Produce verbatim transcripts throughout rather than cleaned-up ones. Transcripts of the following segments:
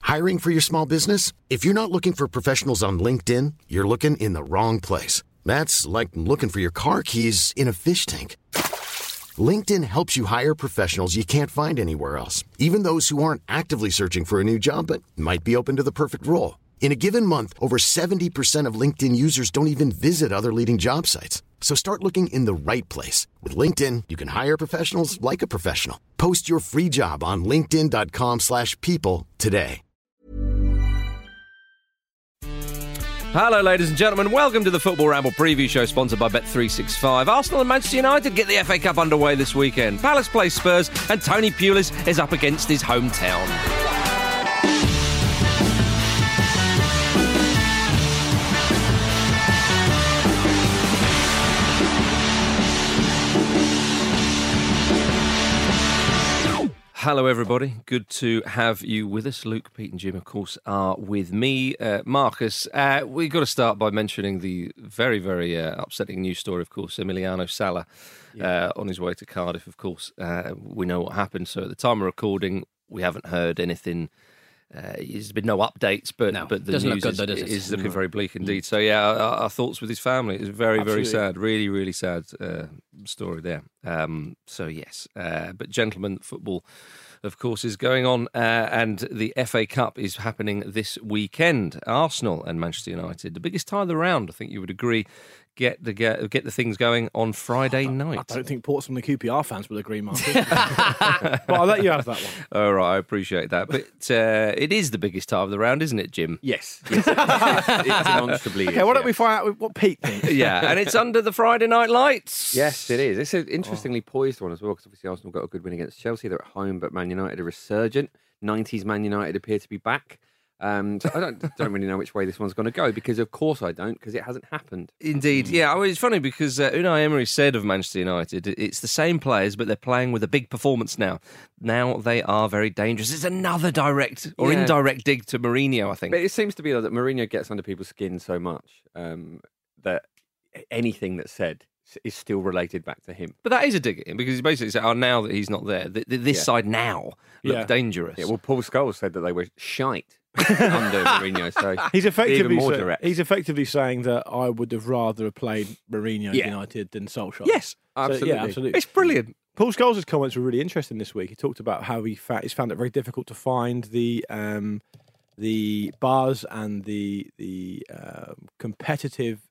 Hiring for your small business? If you're not looking for professionals on LinkedIn, you're looking in the wrong place. That's like looking for your car keys in a fish tank. LinkedIn helps you hire professionals you can't find anywhere else, even those who aren't actively searching for a new job but might be open to the perfect role. In a given month, over seventy percent of LinkedIn users don't even visit other leading job sites. So start looking in the right place. With LinkedIn, you can hire professionals like a professional. Post your free job on linkedin.com slash people today. Hello, ladies and gentlemen. Welcome to the Football Ramble preview show sponsored by Bet three sixty-five. Arsenal and Manchester United get the F A Cup underway this weekend. Palace plays Spurs and Tony Pulis is up against his hometown. Hello, everybody. Good to have you with us. Luke, Pete and Jim, of course, are with me. Uh, Marcus, uh, we've got to start by mentioning the very, very uh, upsetting news story, of course, Emiliano Sala yeah. uh, on his way to Cardiff, of course. Uh, we know what happened. So at the time of recording, we haven't heard anything. Uh, there's been no updates, but, no, but the doesn't news look good, is, though, does it? is looking very bleak indeed. So, yeah, our, our thoughts with his family. It's very, Absolutely. very sad. Really, really sad uh, story there. Um, so, yes. Uh, but, gentlemen, football, of course, is going on, uh, and the F A Cup is happening this weekend. Arsenal and Manchester United, the biggest tie of the round, I think you would agree, get the get, get the things going on Friday I night. I don't think Portsmouth and the Q P R fans will agree, Marcus. But I'll let you have that one. All right, I appreciate that. But uh, it is the biggest tie of the round, isn't it, Jim? Yes. yes it, it demonstrably Okay, is, why don't yeah. we find out what Pete thinks? Yeah, and it's under the Friday night lights. Yes, it is. It's an interestingly poised one as well, because obviously Arsenal got a good win against Chelsea. They're at home, but Man United are resurgent. nineties Man United appear to be back. Um, so I don't don't really know which way this one's going to go, because of course I don't, because it hasn't happened. Indeed, yeah. I mean, it's funny because uh, Unai Emery said of Manchester United, it's the same players, but they're playing with a big performance now. Now they are very dangerous. It's another direct or Yeah. indirect dig to Mourinho, I think. But it seems to be though, that Mourinho gets under people's skin so much um, that anything that's said is still related back to him. But that is a dig at him, because he basically said, oh, now that he's not there, th- th- this Yeah. side now looks Yeah. dangerous. Yeah, well, Paul Scholes said that they were shite under Mourinho, so He's effectively even more say- direct. he's effectively saying that I would have rather have played Mourinho Yeah. United than Solskjaer. Yes, So, absolutely. yeah, absolutely. it's brilliant. Paul Scholes' comments were really interesting this week. He talked about how he fa- he's found it very difficult to find the um, the buzz and the the um, competitive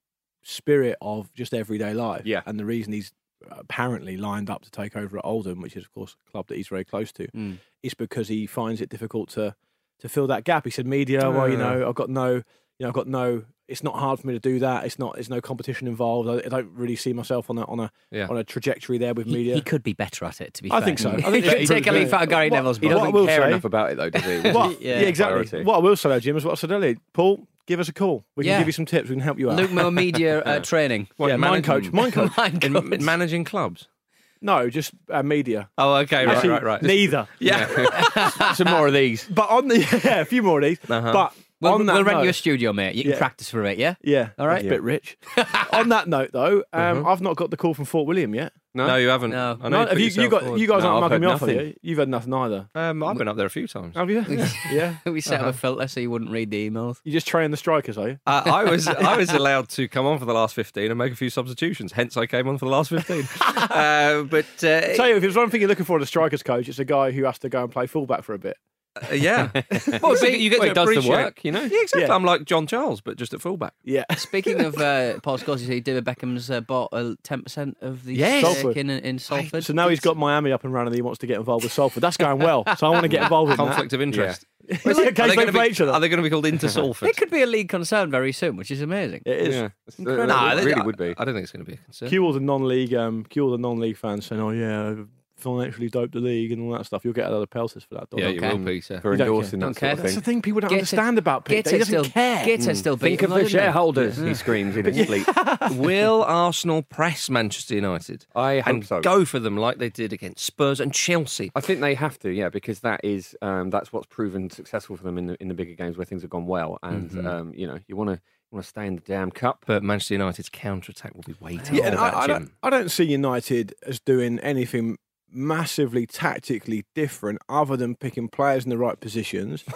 spirit of just everyday life. Yeah. And the reason he's apparently lined up to take over at Oldham, which is of course a club that he's very close to, Mm. is because he finds it difficult to to fill that gap. He said, "Media, well, you know, I've got no, you know, I've got no. It's not hard for me to do that. It's not. There's no competition involved. I, I don't really see myself on a on a Yeah. on a trajectory there with He, media." he could be better at it, to be I fair. think so. I He think could he take a could, leaf yeah. out of Gary What- Neville's what- He book. doesn't I will care say- enough about it, though, does he? What? Yeah. Yeah, exactly. Priority. What I will say, though, Jim, is what I said earlier. Paul, give us a call. We can Yeah. give you some tips. We can help you out. Luke Moore Media uh, training. What, yeah, mind managing- coach. Mind coach. Mind In coach. managing clubs. No, just uh, media. Oh, okay, right, Actually, right, right. Neither. Yeah. Some more of these. But on the yeah, a few more of these. Uh-huh. But We'll, on that we'll rent note, you a studio, mate. You can Yeah. practice for it, yeah? yeah, All right. that's a bit rich. On that note, though, um, Mhm. I've not got the call from Fort William yet. No, No, you haven't. No. I know No, you put have you, you yourself got forward. you guys No, aren't I've mugging me heard off, have nothing. you? You've had nothing either. Um, I've been up there a few times. Have you? Yeah. We set up a filter so you wouldn't read the emails. You just train the strikers, are you? Uh, I was I was allowed to come on for the last fifteen and make a few substitutions. Hence, I came on for the last fifteen. uh, but uh, Tell you, if there's one thing you're looking for in a strikers coach, it's a guy who has to go and play fullback for a bit. uh, yeah, well, so you get Well, to he does the appreciate- work, you know? Yeah, exactly. Yeah. I'm like John Charles, but just at fullback. Yeah. Speaking of uh, Paul Scholes, you say David Beckham's uh, bought uh, ten percent of the Yes. stake Salford. in, in Salford. So now he's got Miami up and running and he wants to get involved with Salford. That's going well. So I want to get involved with Conflict of interest. that. Are Is it a they case gonna for be- each other? Are they going to be called Inter Salford? It could be a league concern very soon, which is amazing. It is. Yeah. It's- Incredible. uh, Nah, it they- really I- would be. I don't think it's going to be a concern. Cue all the non-league, um, cue all the non-league fans saying, "Oh yeah, financially dope the league and all that stuff." You'll get a lot of pelters for that. Don't Yeah, you? you Okay. will, Peter. For You don't endorsing care. that Don't sort of care. That's the thing. thing people don't Gator- understand about Pete. He Gator's doesn't still, care. Gator's still Think beating of them, the isn't he? shareholders, he screams in his sleep. Will Arsenal press Manchester United I hope and so. go for them like they did against Spurs and Chelsea? I think they have to, yeah, because that is um, that's what's proven successful for them in the in the bigger games where things have gone well, and Mhm. um, you know you want to want to stay in the damn cup. But Manchester United's counter-attack will be waiting. Yeah, for and that, I, I Jim. don't. I don't see United as doing anything massively tactically different, other than picking players in the right positions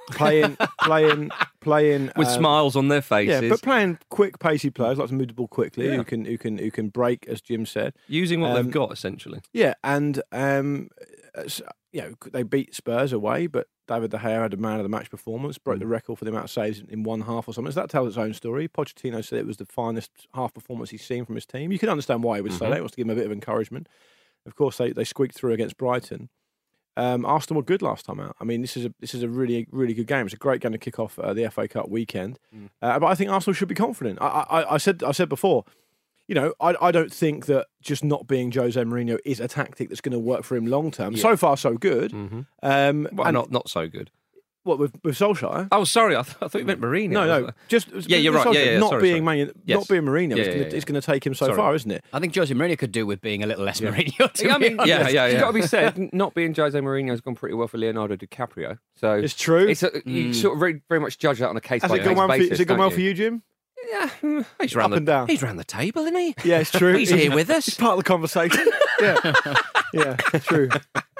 playing, playing, playing with um, smiles on their faces. Yeah, but playing quick, pacey players, like to move the ball quickly, Yeah. who can, who can, who can break, as Jim said. Using what Um, they've got, essentially. Yeah, and um, s- you know they beat Spurs away, but David De Gea had a man of the match performance, broke the record for the amount of saves in one half or something. So that tells its own story. Pochettino said it was the finest half performance he's seen from his team. You can understand why he would say Mhm. that. He wants to give him a bit of encouragement. Of course, they, they squeaked through against Brighton. Um, Arsenal were good last time out. I mean, this is a this is a really really good game. It's a great game to kick off uh, the F A Cup weekend. Mm. Uh, but I think Arsenal should be confident. I, I, I said I said before, you know, I, I don't think that just not being Jose Mourinho is a tactic that's going to work for him long term. Yeah. So far, so good. Mm-hmm. Um, Well, and not not so good. what with with Solskjaer? Oh, sorry, I, th- I thought you meant Mourinho. No, no, just Yeah, you're with right. Yeah, Solskjaer, yeah, not sorry, being sorry. Man, Yes. not being Mourinho Yeah, is yeah, going yeah. to it's going to take him so Sorry. far, isn't it? I think Jose Mourinho could do with being a little less Yeah. Mourinho. To Yeah, I be mean, honest. Yeah, yeah, It's yeah. got to be said, not being Jose Mourinho has gone pretty well for Leonardo DiCaprio. So It's true. it's a, you sort of very, very much judge that on a case Has by it case gone well for you? basis. Has it gone don't well you? for you, Jim? Yeah, mm, he's round Up the, and down. He's round the table, isn't he? Yeah, it's true. He's here with us. He's part of the conversation. yeah, yeah, true.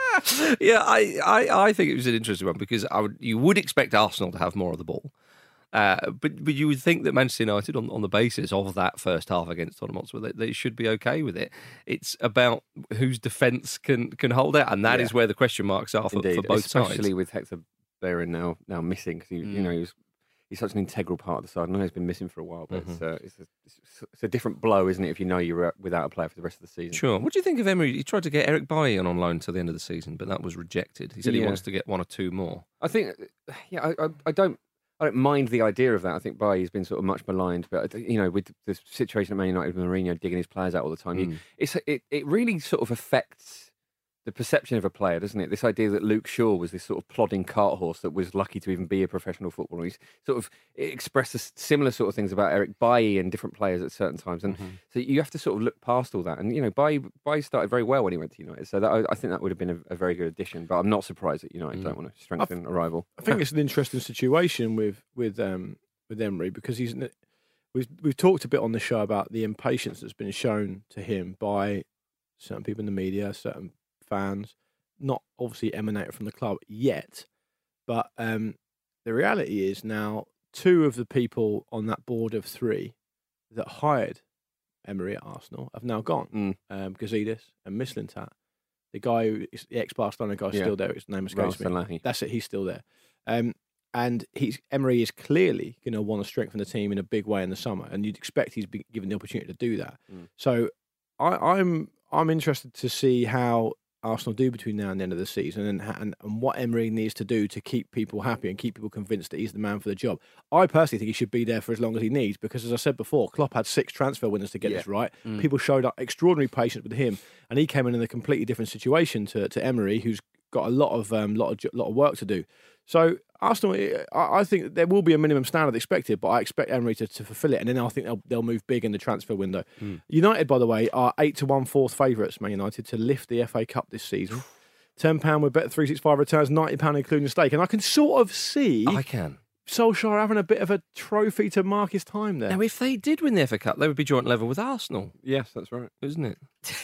Yeah, I, I, I think it was an interesting one because I would, you would expect Arsenal to have more of the ball. Uh, but but you would think that Manchester United, on, on the basis of that first half against Tottenham Hotspur, they, they should be okay with it. It's about whose defence can can hold out, and that Yeah. is where the question marks are for, Indeed, for both especially sides. with Hector Bellerin now now missing because you Mm. know he was, he's such an integral part of the side. I know he's been missing for a while, but Mm-hmm. it's, uh, it's, a, it's, it's a different blow, isn't it? If you know you're uh, without a player for the rest of the season. Sure. What do you think of Emery? He tried to get Eric Bailly on on loan till the end of the season, but that was rejected. He said he Yeah. wants to get one or two more. I think, yeah, I, I, I don't. I don't mind the idea of that. I think Bailly's been sort of much maligned, but you know, with the situation at Man United with Mourinho digging his players out all the time, you, Mm. it's it, it really sort of affects the perception of a player, doesn't it? This idea that Luke Shaw was this sort of plodding cart horse that was lucky to even be a professional footballer. He's sort of it expresses similar sort of things about Eric Bailly and different players at certain times, and Mm-hmm. so you have to sort of look past all that. And you know, Bailly, Bailly started very well when he went to United, so that, I, I think that would have been a, a very good addition. But I'm not surprised that United Mm. don't want to strengthen a rival. I think it's an interesting situation with with um, with Emery because he's we've we've talked a bit on the show about the impatience that's been shown to him by certain people in the media, certain fans, not obviously emanated from the club yet, but um, the reality is now two of the people on that board of three that hired Emery at Arsenal have now gone. Mm. Um, Gazidis and Mislintat. The guy who is the ex-Barcelona guy is Yeah. still there. His name escapes me. Ralph Salahi. That's it. He's still there. Um, and he's Emery is clearly going to want to strengthen the team in a big way in the summer, and you'd expect he's been given the opportunity to do that. Mm. So I, I'm I'm interested to see how Arsenal do between now and the end of the season, and, and and what Emery needs to do to keep people happy and keep people convinced that he's the man for the job. I personally think he should be there for as long as he needs, because as I said before, Klopp had six transfer windows to get Yeah. this right. Mm. People showed up extraordinary patience with him, and he came in in a completely different situation to, to Emery, who's got a lot of um, lot of jo- lot of work to do. So Arsenal, I I think there will be a minimum standard expected, but I expect Emery to, to fulfil it, and then I think they'll, they'll move big in the transfer window. Mm. United, by the way, are eight to one fourth favourites. Man United to lift the F A Cup this season. Ten pound with Bet three sixty-five returns, ninety pound including stake, and I can sort of see I can. Solskjaer having a bit of a trophy to mark his time there. Now, if they did win the F A Cup, they would be joint level with Arsenal, Yes, that's right. isn't it?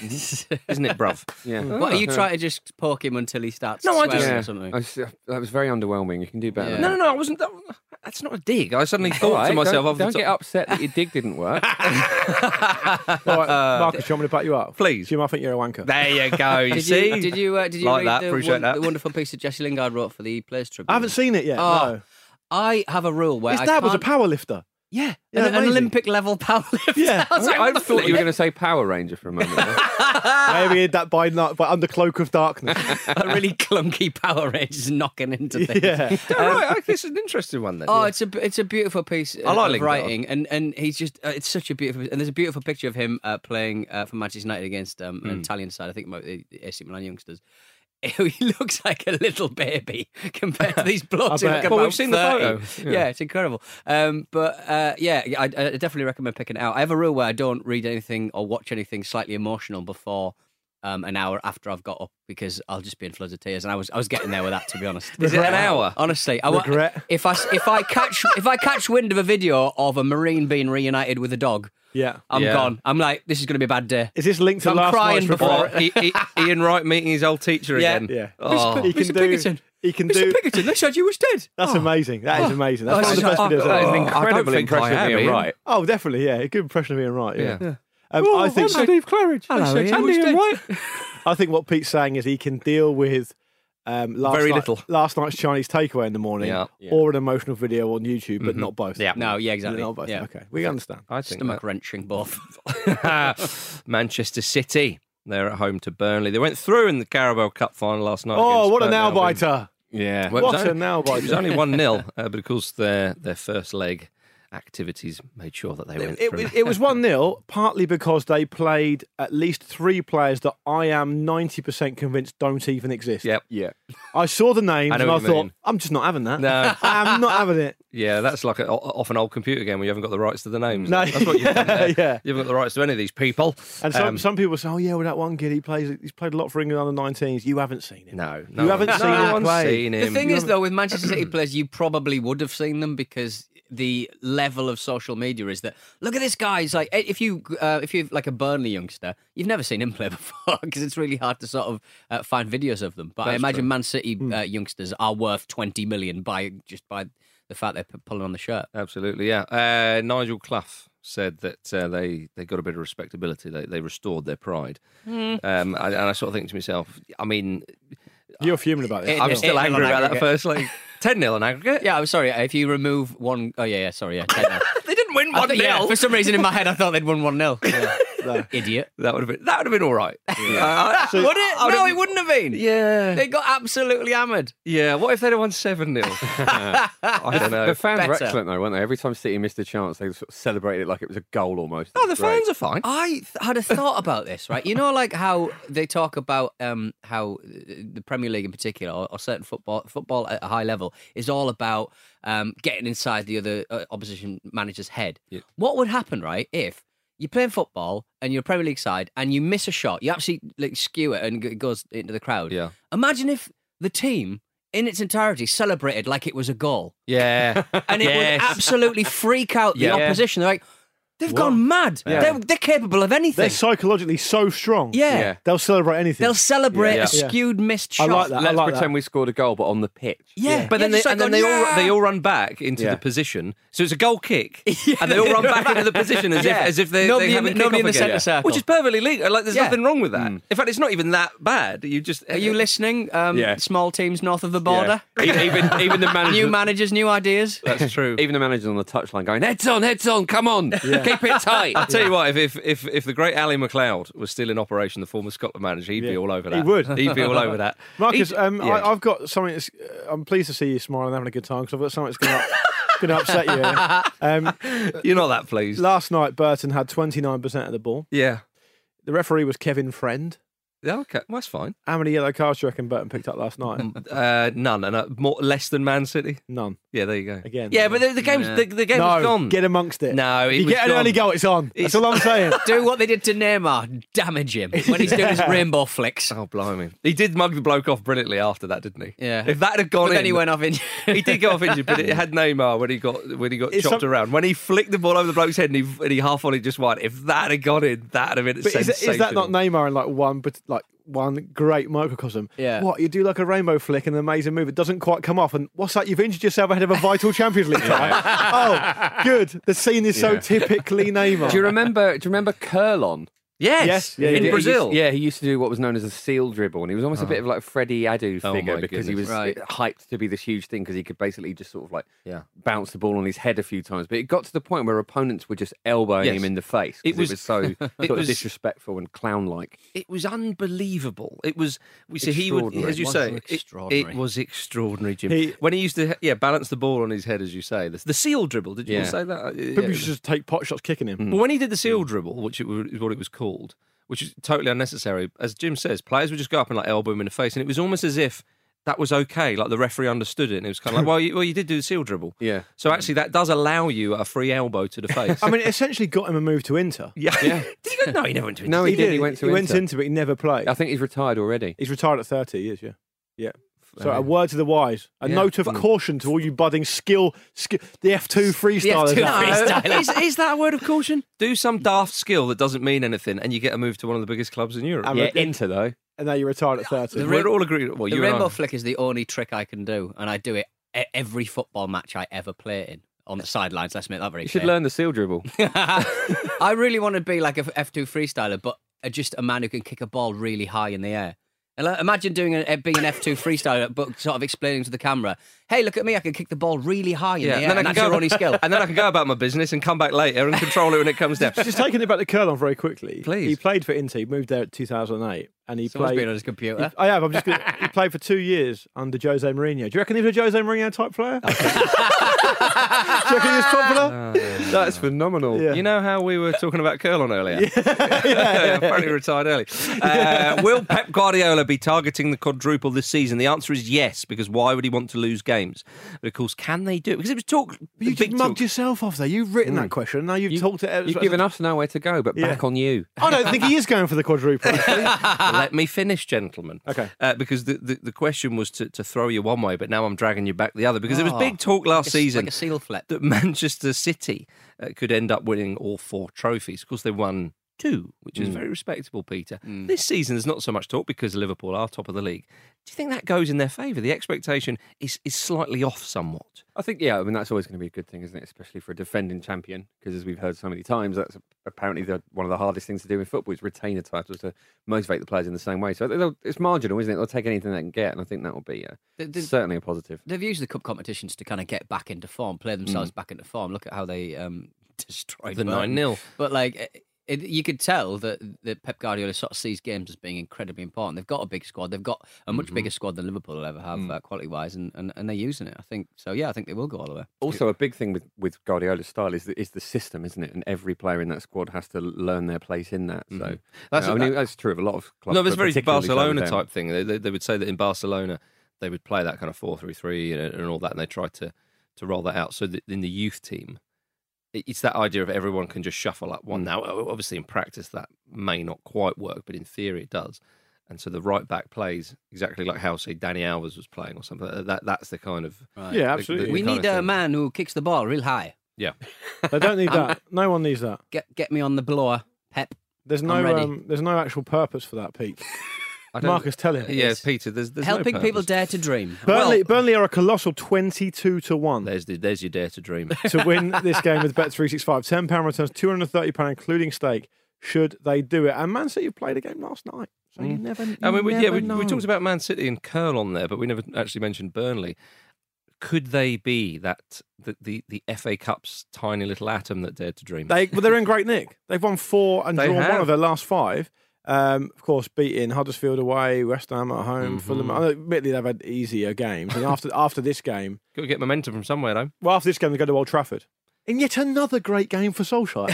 Isn't it, bruv? Yeah. What are you Yeah. trying to just poke him until he starts No, I swearing just- or Yeah. something? I s- that was very underwhelming. You can do better. Yeah. than No, that. no, no. I wasn't. That, that's not a dig. I suddenly thought All right, to myself, don't, off the don't top- get upset that your dig didn't work. All right, Marcus, do you want me to back you up? Please. Jim, I think you're a wanker. There you go. You Did see? you, did you, uh, did you Like read that, the, appreciate won- that. the wonderful piece that Jesse Lingard wrote for the Players Tribune? I haven't seen it yet. Oh, no. I have a rule where His I dad was a can't- power lifter. Yeah, Yeah, an, an amazing. Olympic level powerlifter. Yeah. I was like, I what the thought you were flip? going to say Power Ranger for a moment. there. Maybe he did that by night, by under cloak of darkness. a really clunky Power Rangers knocking into things. yeah. Oh, right, I guess it's an interesting one then. Oh, it's a it's a beautiful piece uh, I like of Lingard. writing, and and he's just uh, it's such a beautiful and there's a beautiful picture of him uh, playing uh, for Manchester United against um, an Mm. Italian side. I think about the A C Milan youngsters. He looks like a little baby compared to these blokes. who I look bet. about Well, we've seen the thirty. photo. Yeah. Yeah. it's incredible. Um, but uh, yeah, I, I definitely recommend picking it out. I have a rule where I don't read anything or watch anything slightly emotional before um, an hour after I've got up, because I'll just be in floods of tears. And I was I was getting there with that, to be honest. Is it an hour? Honestly, I, wa- Regret. if I if I catch if I catch wind of a video of a Marine being reunited with a dog, Yeah. I'm Yeah. gone. I'm like, this is going to be a bad day. Is this linked to I'm last crying night's before- report? I- I- Ian Wright meeting his old teacher Yeah. again. Yeah. Oh. He can Mister do. Pinkerton. he can Mister do. Pinkerton, they said you was dead. That's Oh. amazing. That is amazing. That's Oh, one of the it's best like- videos. oh, That is ever. an I don't incredible think I impression of have, Ian Ian. Wright. Oh, definitely, yeah. A good impression of Ian Wright. Yeah. Yeah. Um, Oh, I think. hello. Steve Claridge. Hello, They said Ian. you was Andy, dead. right? I think what Pete's saying is he can deal with um, last Very night- little. last night's Chinese takeaway in the morning, Yeah. or an emotional video on YouTube, but not both. Yeah. No, yeah, exactly. Not both. Yeah. Okay, we understand. I think Stomach wrenching, both. that- Manchester City. They're at home to Burnley. They went through in the Carabao Cup final last night. Oh, against what a Burton nail Albion. biter! Yeah. Well, it was What a only- nail It was biter! only one nil, uh, but of course their their first leg activities made sure that they went It, through. it, it was one nil, partly because they played at least three players that I am ninety percent convinced don't even exist. Yep. Yeah. I saw the names I know and I what you thought, mean. I'm just not having that. No. I'm not having it. Yeah, that's like a, off an old computer game where you haven't got the rights to the names. No. That's what you've done there. Yeah. You haven't got the rights to any of these people. And some, Um, some people say, oh, yeah, well, that one kid, he plays, he's played a lot for England under nineteens. You haven't seen him. No, no You haven't one- seen no him one's play. seen The him. thing You is, haven't- though, with Manchester City players, you probably would have seen them because the level of social media is that look at this guy. It's like if you uh, if you're like a Burnley youngster, you've never seen him play before because it's really hard to sort of uh, find videos of them. But I That's imagine true. Man City uh, youngsters are worth twenty million by just by the fact they're p- pulling on the shirt. Absolutely, yeah. Uh, Nigel Clough said that uh, they they got a bit of respectability. They they restored their pride. Hmm. Um, and, and I sort of think to myself, I mean, You're fuming about this. It- I'm it- still it- angry on about that aggregate. first leg. ten nil on aggregate. Yeah, I'm sorry. If you remove one, oh yeah, yeah, sorry, yeah, ten nil. They didn't win I one th- yeah, nil. for some reason in my head I thought they'd won one nil. Idiot. That would have been that would have been all right. Uh, Would it? I No, would've- it wouldn't have been. yeah, They got absolutely hammered. yeah. What if they'd have won seven nil? I don't know. The fans were Better. excellent, though, weren't they? Every time City missed a chance, they sort of celebrated it like it was a goal almost. Oh, It the was great. fans are fine. I th- had a thought about this, right? You know, like how they talk about um, how the Premier League in particular, or, or certain football, football at a high level, is all about um, getting inside the other uh, opposition manager's head. Yeah. What would happen, right, if you're playing football and you're a Premier League side and you miss a shot, you actually like skew it and it goes into the crowd. Yeah. Imagine if the team, in its entirety, celebrated like it was a goal. Yeah, And it Yes. would absolutely freak out the Yeah. opposition. They're like, they've gone mad. Yeah. They're, they're capable of anything. They're psychologically so strong. yeah. Yeah. They'll celebrate anything. They'll celebrate Yeah. a skewed missed I shot. like that. I Let's like pretend that. we scored a goal, but on the pitch. Yeah, But then, Yeah, they, just like and then going, they all "Yeah." they all run back into Yeah. the position. So it's a goal kick, and they all run back into the position as Yeah. if as if they, Nobody they in- haven't nobody in the kick off centre again. circle. which is perfectly legal. Like there's Yeah. nothing wrong with that. In fact, it's not even that bad. You just Are you listening? Um, Yeah. Small teams north of the border. Yeah. Even, even the manager. New managers, new ideas. That's true. Even the managers on the touchline going, heads on, heads on, come on, keep it tight. I'll tell you what, if, if if if the great Ali McLeod was still in operation, the former Scotland manager, he'd be Yeah. all over He that. would. He'd be all over that. Marcus, He'd- um, yeah. I, I've got something. That's, uh, I'm pleased to see you smiling and having a good time because I've got something that's going to going to upset you. Here. Um, You're not that pleased. last night, Burton had twenty-nine percent of the ball. Yeah. The referee was Kevin Friend. Yeah. Okay. Well, that's fine. How many yellow cards do you reckon Burton picked up last night? Uh, none. And uh, more less than Man City. None. Yeah. There you go. Again. Yeah, but the, the game's Yeah. the, the game no, was gone. get amongst it. No, it you was get an gone. early goal, it's on. It's- That's all I'm saying. Do what they did to Neymar. Damage him when he's doing his rainbow flicks. Oh, blimey. He did mug the bloke off brilliantly after that, didn't he? Yeah. If that had gone But in. then he went off in. He did go off injured, but it had Neymar when he got when he got It's chopped some- around. When he flicked the ball over the bloke's head and he, and he half volleyed just one. If that had gone in, that would have been But is, sensational. it- is that not Neymar in like one, but like one great microcosm? Yeah. What you do like a rainbow flick and an amazing move, it doesn't quite come off, and what's that? You've injured yourself ahead of a vital Champions League tie. Oh, good. The scene is so Yeah. typically Neymar. Do you remember? Do you remember Curlon? Yes, Yes, yeah, in yeah, He Brazil. used- yeah, he used to do what was known as a seal dribble, and he was almost a bit of like a Freddie Adu Oh, figure my because he was goodness. Right. hyped to be this huge thing because he could basically just sort of like Yeah. bounce the ball on his head a few times. But it got to the point where opponents were just elbowing Yes. him in the face. 'cause It It was- was, so sort it of was- disrespectful and clown-like. It was unbelievable. It was. We see he would, Extraordinary. as you It say, was it, extraordinary. it was extraordinary, Jim. He- when he used to, yeah, balance the ball on his head, as you say, the, the seal dribble. Did you Yeah. say that? Uh, yeah, People it should was- just take pot shots kicking him. Well, when he did the seal dribble, which it was, is what it was called, which is totally unnecessary, as Jim says, players would just go up and like elbow him in the face, and it was almost as if that was okay. Like the referee understood it, and it was kind of like, well, you, well, you did do the seal dribble. Yeah. So actually, that does allow you a free elbow to the face. I mean, it essentially got him a move to Inter. yeah. Did he go? No, he never went to. No, he, did. He went to he went Inter. into, but he never played. I think he's retired already. He's retired at thirty years, yeah. Yeah. So Uh, a word to the wise, a yeah. note of caution to all you budding skill, skill the F two freestylers. F two out there. freestylers. is, is that a word of caution? Do some daft skill that doesn't mean anything, and you get a move to one of the biggest clubs in Europe. Um, Yeah, Yeah. Inter though. and now you're retired at thirty. The We're rain- all agreed. Well, The you and rainbow I- flick is the only trick I can do, and I do it e- every football match I ever play in. On the sidelines, let's make that very You should clear. learn the seal dribble. I really want to be like a F two freestyler, but just a man who can kick a ball really high in the air. And like, imagine doing a, being an F two freestyler, but sort of explaining to the camera, "Hey, look at me! I can kick the ball really high in Yeah, the air. then I And can that's go your only skill." and then I can go about my business and come back later and control it when it comes down. Just taking it back to Curlon very quickly. Please. He played for Inter. He moved there in two thousand eight, and he Someone's played. been on his computer. I have. I'm just. Gonna, he played for two years under Jose Mourinho. Do you reckon he was a Jose Mourinho type player? Do you reckon he was popular? That's phenomenal. Yeah. You know how we were talking about Curlon earlier? Yeah, apparently retired early. Uh, will Pep Guardiola be targeting the quadruple this season? The answer is yes, because why would he want to lose games? But of course, can they do it? Because it was talk. You big just mugged talk. yourself off there. You've written that question, and now you've You- talked it. You've given us nowhere to go, but Yeah. back on you. I don't think he is going for the quadruple. actually. Let me finish, gentlemen. Okay. Uh, because the, the, the question was to, to throw you one way, but now I'm dragging you back the other. Because there was Oh, big talk last Like a- season like a seal flip. that Manchester City uh, could end up winning all four trophies. Of course, they won two, which is very respectable, Peter. This season, there's not so much talk because Liverpool are top of the league. Do you think that goes in their favour? The expectation is, is slightly off somewhat. I think, yeah, I mean, that's always going to be a good thing, isn't it? Especially for a defending champion, because as we've heard so many times, that's apparently the, one of the hardest things to do in football is retain a title to motivate the players in the same way. So they'll- it's marginal, isn't it? They'll take anything they can get, and I think that will be uh, The- the- certainly a positive. They've used the cup competitions to kind of get back into form, play themselves back into form. Look at how they um, destroyed The Burton. nine nil. But like, it, it, you could tell that, that Pep Guardiola sort of sees games as being incredibly important. They've got a big squad. They've got a much bigger squad than Liverpool will ever have, uh, quality wise, and, and, and they're using it. I think so. Yeah, I think they will go all the way. Also, a big thing with, with Guardiola's style is the, is the system, isn't it? And every player in that squad has to learn their place in that. So That's that's, a- I mean, that's true of a lot of clubs. No, but it's but very particularly so Barcelona with them. type thing. They, they, they would say that in Barcelona, they would play that kind of four three three and, and all that, and they tried to, to roll that out. So that in the youth team, it- it's that idea of everyone can just shuffle up one. Now, obviously, in practice, that may not quite work, but in theory, it does. And so the right back plays exactly like how, say, Danny Alves was playing or something. That That's the kind of. Yeah, absolutely. We kind need of a thing. man who kicks the ball real high. Yeah. They don't need that. No one needs that. Get get me on the blower, Pep. There's I'm no. ready. Um, there's no actual purpose for that, Pete. I don't- Marcus, tell him. Yeah, Peter, there's, there's no Helping people purpose. dare to dream. Burnley, Well, Burnley are a colossal twenty-two to one There's, the, there's your dare to dream. to win this game with Bet three sixty-five. ten pounds returns, two hundred thirty pounds, including stake, should they do it. And Man City played a game last night. So you never you I mean, we, yeah, never we, know. we talked about Man City and Curl on there, but we never actually mentioned Burnley. Could they be that the, the, the F A Cup's tiny little atom that dared to dream? They, well, they're in great nick. They've won four and They drawn one have. of their last five. Um, of course, beating Huddersfield away, West Ham at home, Mm-hmm. Fulham. Admittedly, they've had easier games. And after after this game, Got to get momentum from somewhere, though. well, after this game, they go to Old Trafford. In yet another great game for Solskjaer.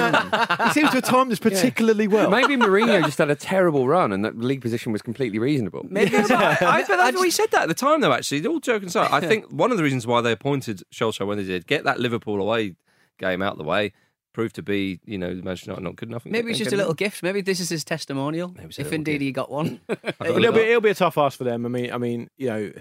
I mean, he seems to have timed this particularly well. Maybe Mourinho just had a terrible run and that league position was completely reasonable. maybe Yeah, but I, I, but I, we said that at the time, though, actually. All joking aside, I think one of the reasons why they appointed Solskjaer when they did, get that Liverpool away game out of the way, proved to be, you know, Manchester United not good enough. and maybe get- it's and just get a little them. gift. Maybe this is his testimonial. it's a If little indeed gift. he got one. I've got a It'll little- be, it'll be a tough ask for them. I mean, I mean, you know,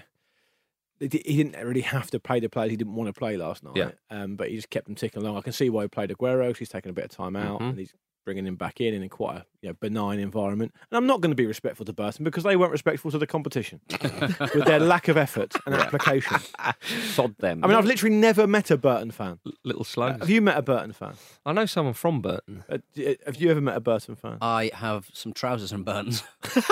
he didn't really have to play the players he didn't want to play last night. Yeah. Um, but he just kept them ticking along. I can see why he played Aguero. 'Cause he's taking a bit of time out Mhm. and he's bringing him back in in quite a you know, benign environment. And I'm not going to be respectful to Burton because they weren't respectful to the competition with their lack of effort and application. Sod them. I mean, I've literally never met a Burton fan. little slugs. Have you met a Burton fan? I know someone from Burton. Uh, d- have you ever met a Burton fan? I have some trousers and Burtons.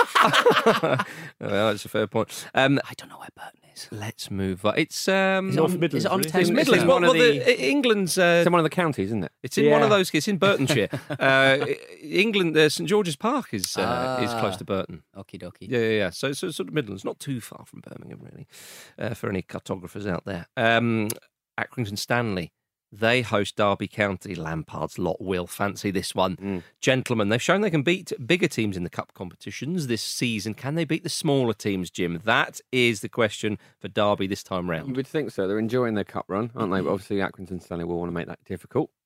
Well, that's a fair point. Um, I don't know where Burton is. let's move on. It's um, Is it North on, Midlands, is it on really? Thames? it's Midlands. in Well, one of well, the, the- England's. Uh, It's in one of the counties, isn't it? it's in one of Yeah. those. It's in Burtonshire. uh, England. Uh, St George's Park is uh, is Ah. close to Burton. Okie dokie. Yeah, yeah, yeah. So, so sort of Midlands, not too far from Birmingham, really, uh, for any cartographers out there. Um, Accrington Stanley, they host Derby County. Lampard's lot will fancy this one. Gentlemen, they've shown they can beat bigger teams in the cup competitions this season. Can they beat the smaller teams, Jim? That is the question for Derby this time You round. would think so. They're enjoying their cup run, aren't they? But obviously, Accrington Stanley will want to make that difficult. Um,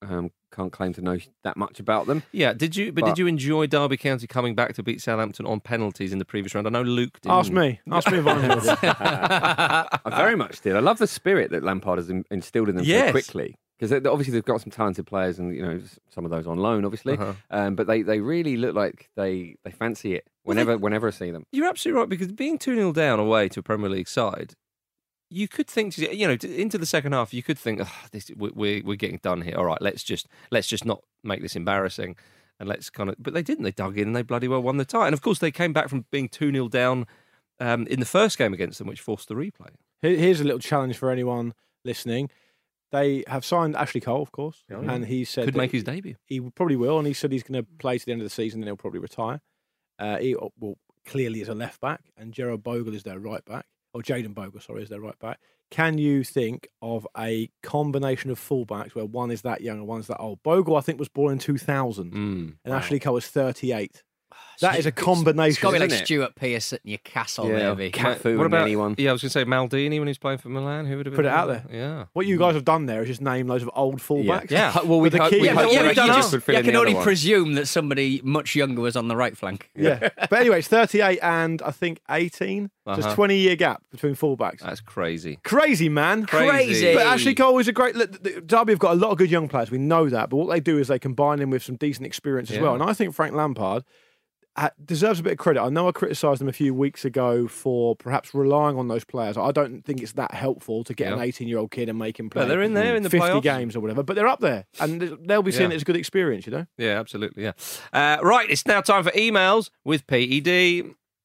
can't claim to know that much about them. Yeah, did you? But, But- did you enjoy Derby County coming back to beat Southampton on penalties in the previous round? I know Luke didn't. Ask me. Ask me if I enjoyed it. I very much did. I love the spirit that Lampard has in- instilled in them Yes. so quickly. Because obviously they've got some talented players, and you know some of those on loan, obviously. Uh-huh. Um, but they, they really look like they, they fancy it whenever whenever I see them. You're absolutely right, because being two nil down away to a Premier League side, you could think, you know, into the second half, you could think, oh, this, we're we're getting done here. All right, let's just let's just not make this embarrassing, and let's kind of. But they didn't. They dug in and they bloody well won the tie. And of course, they came back from being two nil down um, in the first game against them, which forced the replay. Here- Here's a little challenge for anyone listening. They have signed Ashley Cole, of course, Oh, and he said Could that make his debut. He probably will, and he said he's going to play to the end of the season, then he'll probably retire. Uh, he well, clearly is a left back, and Gerard Bogle is their right back, or Jaden Bogle, sorry, is their right back. Can you think of a combination of fullbacks where one is that young and one's that old? Bogle, I think, was born in two thousand, Mm. and Ashley Cole is thirty-eight. That is a combination. It's got to be like isn't it? Stuart Pearce at Newcastle, Yeah, maybe. Cafu What and about anyone. Yeah, I was going to say Maldini when he was playing for Milan. Who would have been Put it out there. Yeah. What you guys have done there is just name loads of old fullbacks. Yeah. Well, we With the hope, key- we Yeah, hope but what we we've done just is- would fill You in can the only other one. presume that somebody much younger was on the right flank. Yeah. But anyway, it's thirty-eight and I think eighteen. So it's Uh-huh. a twenty-year gap between fullbacks. That's crazy. Crazy, man. Crazy. But Ashley Cole is a great. Look, the- the- Derby have got a lot of good young players. We know that. But what they do is they combine him with some decent experience as Yeah. well. And I think Frank Lampard uh, deserves a bit of credit. I know I criticised him a few weeks ago for perhaps relying on those players. I don't think it's that helpful to get Yeah. an eighteen-year-old kid and make him play But they're in there in the fifty playoffs. games or whatever. But they're up there. And they'll be seeing Yeah. it as a good experience, you know? Yeah, absolutely. Yeah. Uh, right, it's now time for emails with P E D.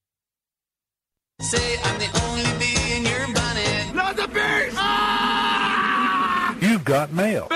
Say I'm the only bee in your bonnet. Not the bees! You've got mail.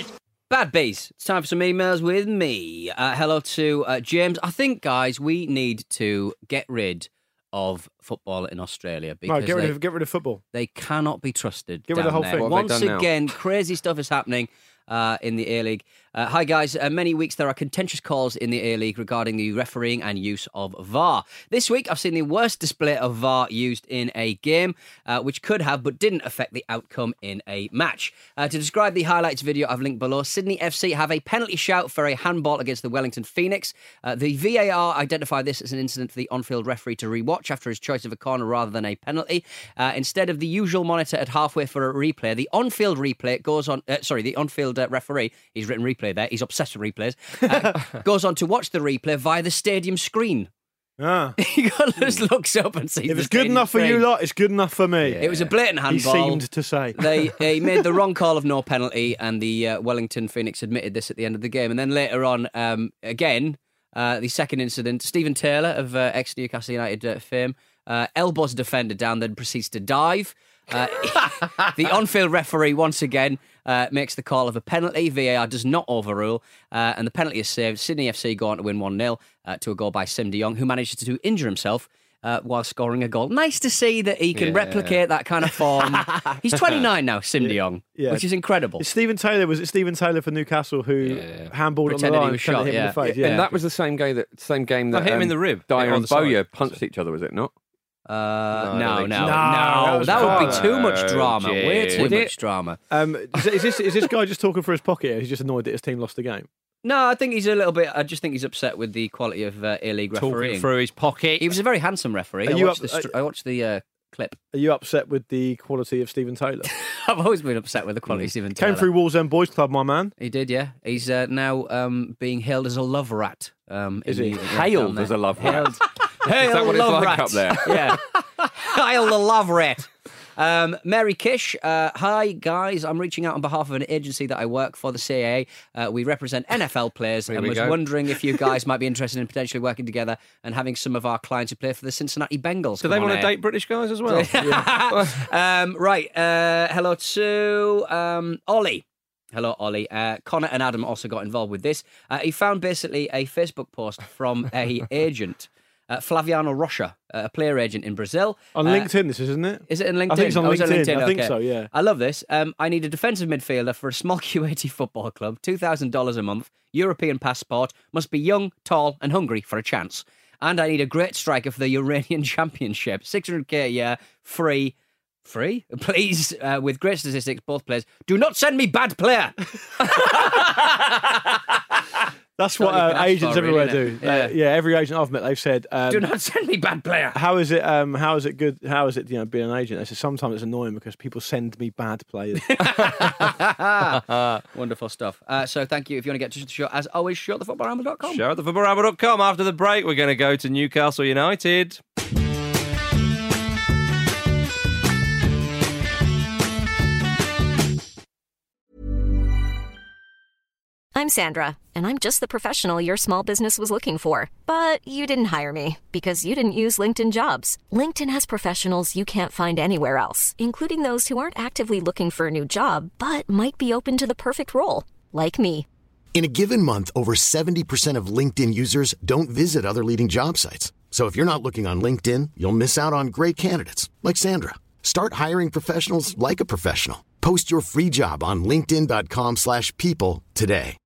Bad bees. It's time for some emails with me. Uh, hello to uh, James. I think, guys, we need to get rid of football in Australia No, because get rid they, of get rid of football. they cannot be trusted. Get rid of the down whole there. thing. What have they Once done now? again, crazy stuff is happening uh, in the A-League. Uh, hi, guys. Uh, many weeks there are contentious calls in the A-League regarding the refereeing and use of V A R. This week, I've seen the worst display of V A R used in a game, uh, which could have but didn't affect the outcome in a match. Uh, to describe the highlights video I've linked below, Sydney F C have a penalty shout for a handball against the Wellington Phoenix. Uh, the V A R identified this as an incident for the on-field referee to rewatch after his choice of a corner rather than a penalty. Uh, instead of the usual monitor at halfway for a replay, the on-field replay goes on. Uh, sorry, the on-field uh, referee. He's written replay there. He's obsessed with replays. Uh, goes on to watch the replay via the stadium screen. Ah. He just looks up and sees. If the it's good stadium enough for you screen. lot, it's good enough for me. It was a blatant He handball. seemed to say. They he made the wrong call of no penalty, and the uh, Wellington Phoenix admitted this at the end of the game. And then later on, um, again, uh, the second incident, Stephen Taylor of uh, ex Newcastle United uh, fame uh, elbows a defender down, then proceeds to dive. Uh, the on-field referee once again uh, makes the call of a penalty. V A R does not overrule, uh, and the penalty is saved. Sydney F C go on to win one nil uh, to a goal by Sim de Jong, who manages to injure himself uh, while scoring a goal. Nice to see that he can Yeah. replicate that kind of form. He's twenty-nine now, Sim de Jong, Yeah. which is incredible. It's Stephen Taylor, was it Stephen Taylor for Newcastle who Yeah. handballed on the Pretended he line, was pretended shot, him in yeah. the face? Yeah. And that was the same game that same game No, that hit him um, in the rib. Dyer On and the side. Bowyer punched each other, was it not? Uh, No, I no, don't no, think no, so. No, that that, was would be fun. too much No, drama. Way Jim. too Would much it? drama. Um, is, is this is this guy just talking for his pocket? Or he's just annoyed that his team lost the game. No, I think he's a little bit. I just think he's upset with the quality of uh, A-League Talking refereeing. through his pocket. He was a very handsome referee. Are I you watched, up- the, str- I watched the uh, clip. Are you upset with the quality of Stephen Taylor? I've always been upset with the quality of Stephen Taylor. Came through Wolves End Boys Club, my man. He did, yeah. He's uh, now um, being hailed as a love rat. Um, Is in he? the- Hailed down as there. a love rat? Hailed. Hail that what it's love like rat. up there? Yeah. Hail the love rat. Um, Mary Kish, uh, hi guys. I'm reaching out on behalf of an agency that I work for, the C A A. Uh, we represent N F L players, Here and we was go. wondering if you guys might be interested in potentially working together and having some of our clients who play for the Cincinnati Bengals. Do come they on want to air. date British guys as well? um, right. Uh, hello to um, Ollie. Hello, Ollie. Uh, Connor and Adam also got involved with this. Uh, he found basically a Facebook post from a agent, uh, Flaviano Rocha, a player agent in Brazil. On Uh, LinkedIn, this is, isn't it? Is it in LinkedIn? I think it's on Oh, is it LinkedIn. I think Okay. so, yeah. I love this. Um, I need a defensive midfielder for a small Q eighty football club, two thousand dollars a month, European passport, must be young, tall, and hungry for a chance. And I need a great striker for the Uranian Championship, six hundred k a year, free, free. Please, uh, with great statistics, both players. Do not send me bad player. That's That's all what you can uh, ask agents for, really, everywhere isn't do. it? Uh, Yeah. yeah, every agent I've met, they've said, um, Do not send me bad player. "How is it? Um, how is it good? How is it? You know, being an agent?" They said sometimes it's annoying because people send me bad players. Wonderful stuff. Uh, so thank you. If you want to get to the show, as always, show at the football ramble dot com. Show at the football ramble dot com. After the break, we're going to go to Newcastle United. I'm Sandra, and I'm just the professional your small business was looking for. But you didn't hire me because you didn't use LinkedIn Jobs. LinkedIn has professionals you can't find anywhere else, including those who aren't actively looking for a new job, but might be open to the perfect role, like me. In a given month, over seventy percent of LinkedIn users don't visit other leading job sites. So if you're not looking on LinkedIn, you'll miss out on great candidates like Sandra. Start hiring professionals like a professional. Post your free job on linkedin dot com slash people today.